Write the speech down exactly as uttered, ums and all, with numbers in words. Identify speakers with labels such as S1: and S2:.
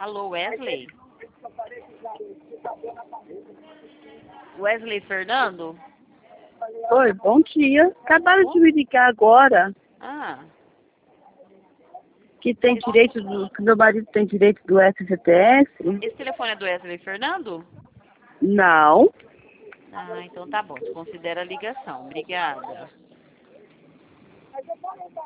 S1: Alô, Wesley? Wesley Fernando?
S2: Oi, bom dia. Acabaram de me ligar agora
S1: Ah,
S2: que tem direito do, que meu marido tem direito do S F T S.
S1: esse telefone é do Wesley Fernando?
S2: Não.
S1: Ah, então tá bom. Desconsidera a ligação. Obrigada.